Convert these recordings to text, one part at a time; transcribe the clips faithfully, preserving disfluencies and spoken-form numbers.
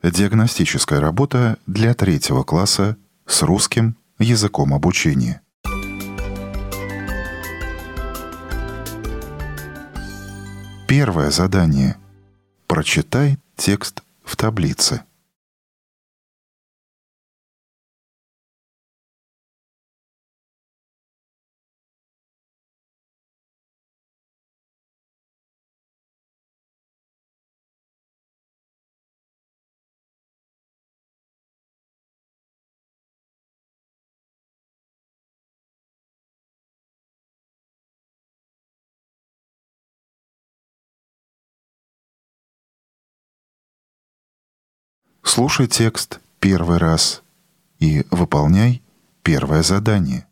Диагностическая работа для третьего класса с русским языком обучения. Первое задание. Прочитай текст в таблице. Слушай текст первый раз и выполняй первое задание.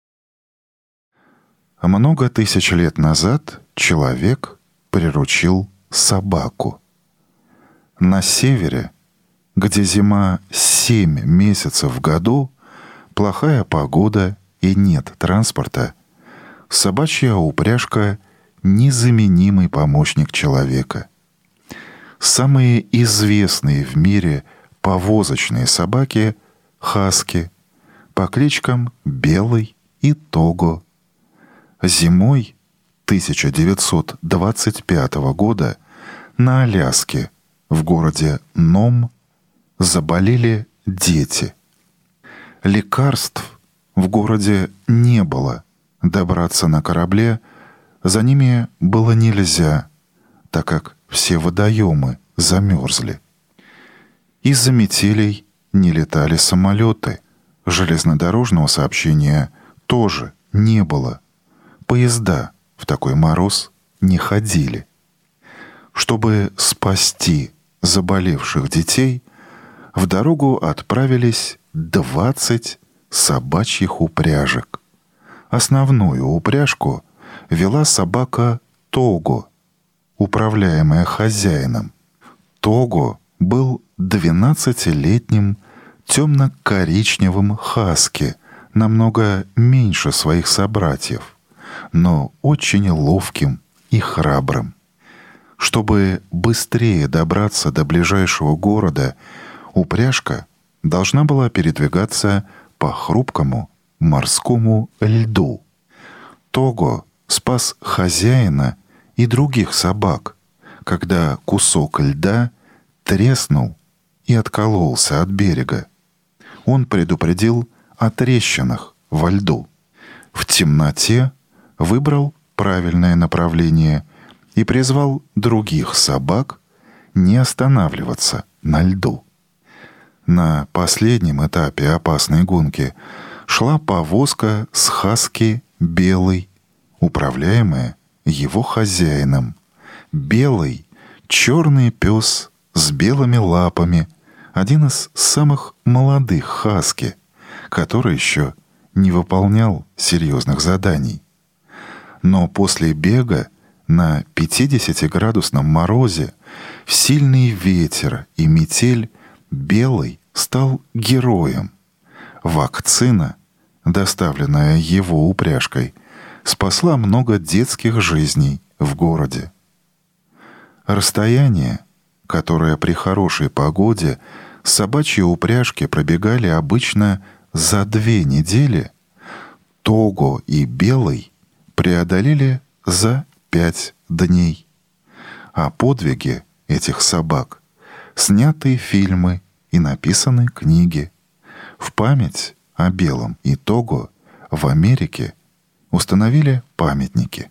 Много тысяч лет назад человек приручил собаку. На севере, где зима семь месяцев в году, плохая погода и нет транспорта, собачья упряжка — незаменимый помощник человека. Самые известные в мире повозочные собаки — хаски, по кличкам Белый и Того. Зимой тысяча девятьсот двадцать пятого года на Аляске в городе Ном заболели дети. Лекарств в городе не было, добраться на корабле за ними было нельзя, так как все водоемы замерзли. Из-за метелей не летали самолеты, железнодорожного сообщения тоже не было. Поезда в такой мороз не ходили. Чтобы спасти заболевших детей, в дорогу отправились двадцать собачьих упряжек. Основную упряжку вела собака Того, управляемая хозяином. Того был двенадцатилетним темно-коричневым хаски, намного меньше своих собратьев, но очень ловким и храбрым. Чтобы быстрее добраться до ближайшего города, упряжка должна была передвигаться по хрупкому морскому льду. Того спас хозяина и других собак, когда кусок льда треснул и откололся от берега. Он предупредил о трещинах во льду. В темноте выбрал правильное направление и призвал других собак не останавливаться на льду. На последнем этапе опасной гонки шла повозка с хаски Белый, управляемая его хозяином. Белый — черный пес с белыми лапами, один из самых молодых хаски, который еще не выполнял серьезных заданий. Но после бега на пятидесятиградусном морозе, в сильный ветер и метель, Белый стал героем. Вакцина, доставленная его упряжкой, спасла много детских жизней в городе. Расстояние, которое при хорошей погоде собачьи упряжки пробегали обычно за две недели, Того и Белый преодолели за пять дней. О подвиге этих собак сняты фильмы и написаны книги. В память о Белом и Того в Америке установили памятники.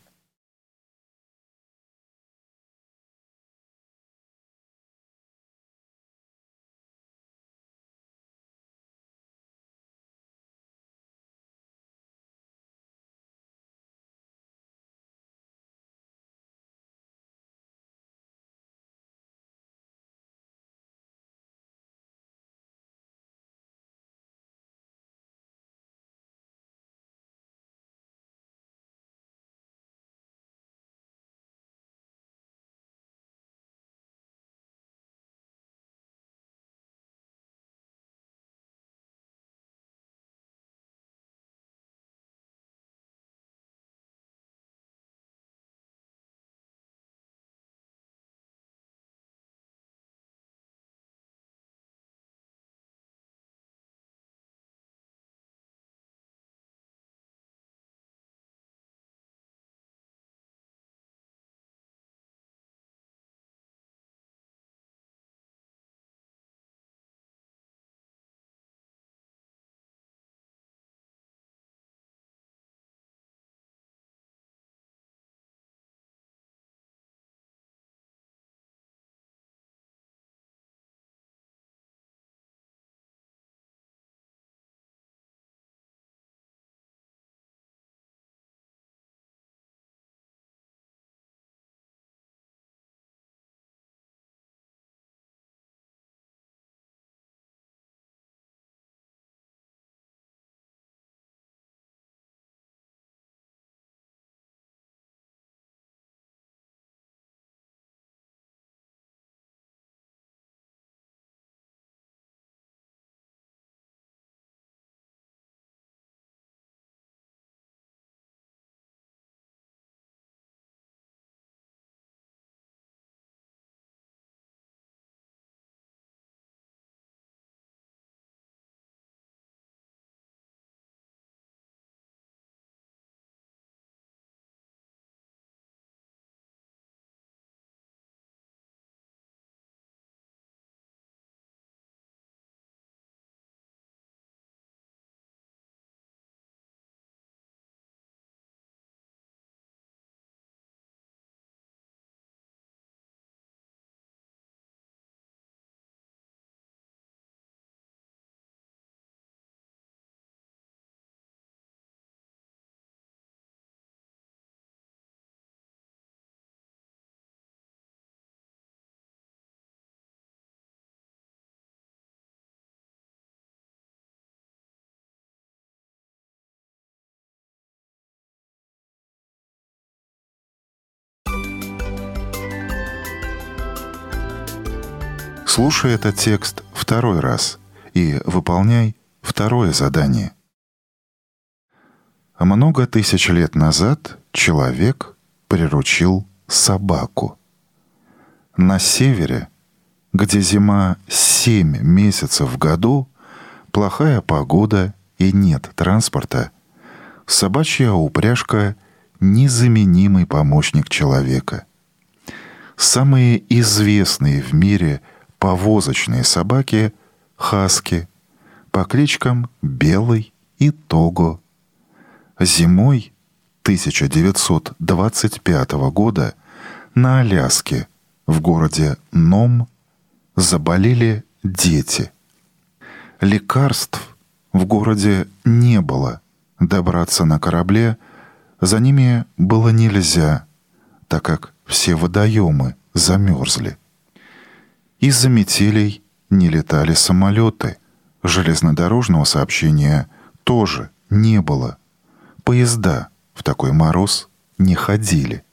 Слушай этот текст второй раз и выполняй второе задание. Много тысяч лет назад человек приручил собаку. На севере, где зима семь месяцев в году, плохая погода и нет транспорта, собачья упряжка — незаменимый помощник человека. Самые известные в мире повозочные собаки — хаски, по кличкам Белый и Того. Зимой тысяча девятьсот двадцать пятого года на Аляске в городе Ном заболели дети. Лекарств в городе не было. Добраться на корабле за ними было нельзя, так как все водоемы замерзли. Из-за метелей не летали самолеты, железнодорожного сообщения тоже не было. Поезда в такой мороз не ходили.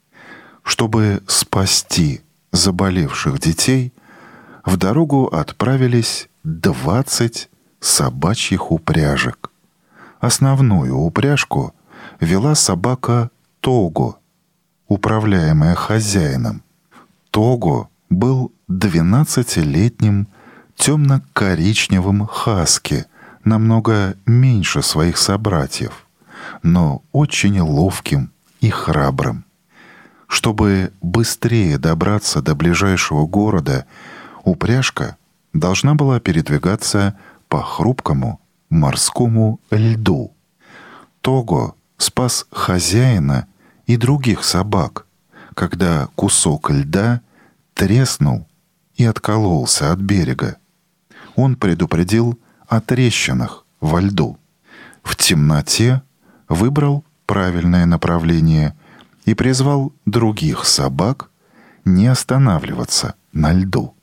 Чтобы спасти заболевших детей, в дорогу отправились двадцать собачьих упряжек. Основную упряжку вела собака Того, управляемая хозяином. Того был двенадцатилетним темно-коричневым хаски, намного меньше своих собратьев, но очень ловким и храбрым. Чтобы быстрее добраться до ближайшего города, упряжка должна была передвигаться по хрупкому морскому льду. Того спас хозяина и других собак, когда кусок льда треснул и откололся от берега. Он предупредил о трещинах во льду. В темноте выбрал правильное направление и призвал других собак не останавливаться на льду.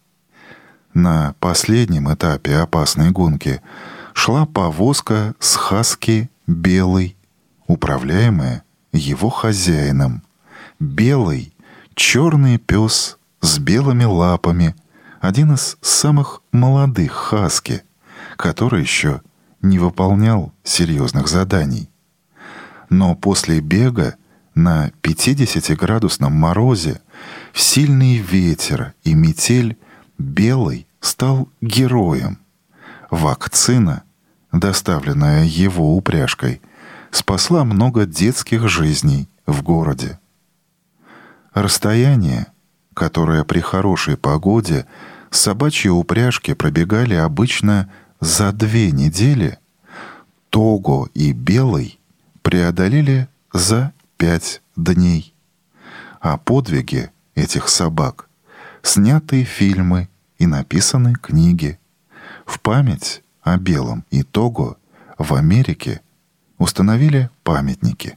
На последнем этапе опасной гонки шла повозка с хаски Белый, управляемая его хозяином. Белый — черный пес с белыми лапами, один из самых молодых хаски, который еще не выполнял серьезных заданий. Но после бега на пятидесятиградусном морозе, в сильный ветер и метель, Белый стал героем. Вакцина, доставленная его упряжкой, спасла много детских жизней в городе. Расстояние, которое при хорошей погоде собачьи упряжки пробегали обычно за две недели, Того и Белый преодолели за пять дней. О подвиге этих собак сняты фильмы и написаны книги. В память о Белом и Того в Америке установили памятники.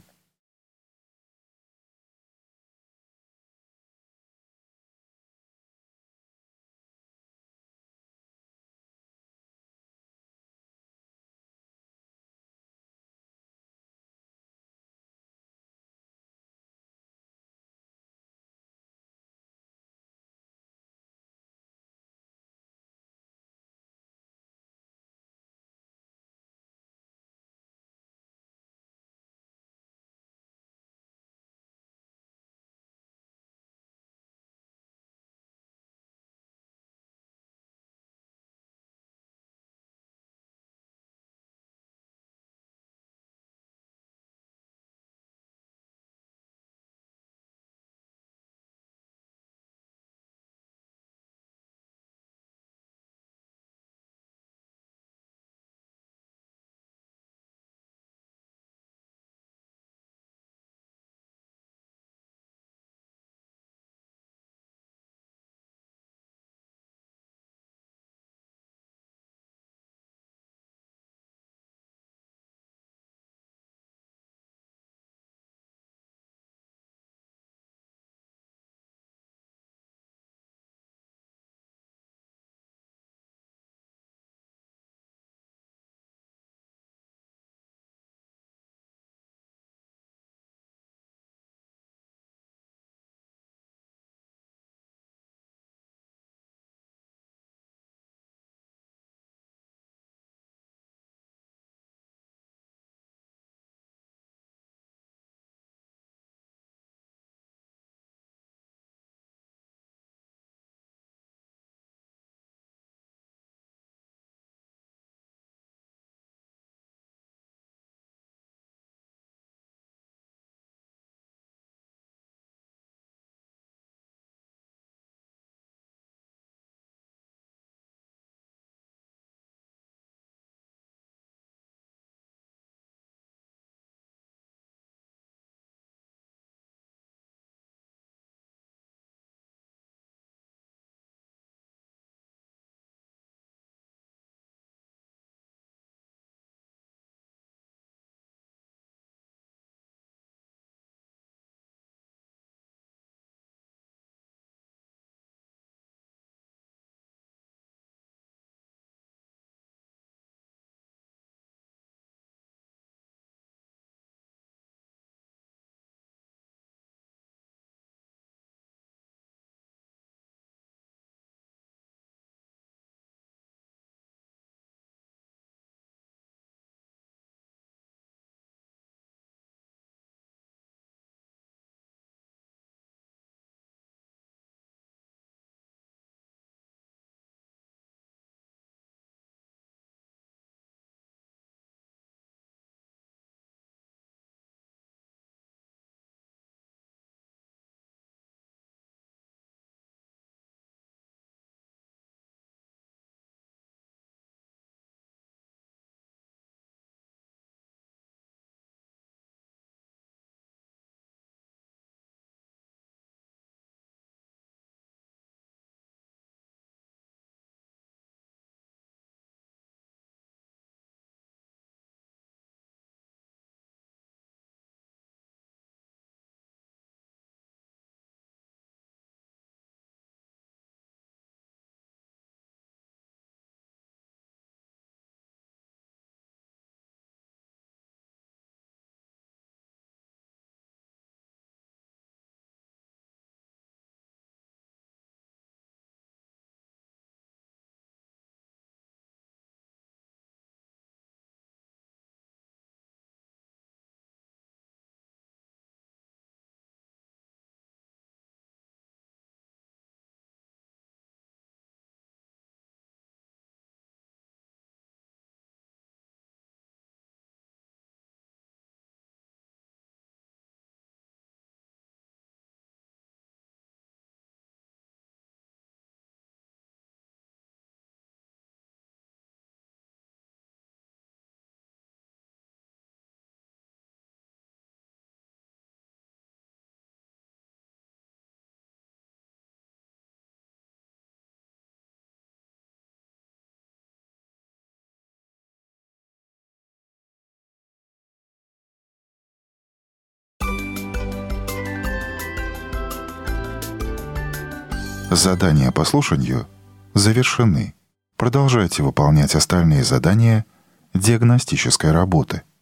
Задания по слушанию завершены. Продолжайте выполнять остальные задания диагностической работы.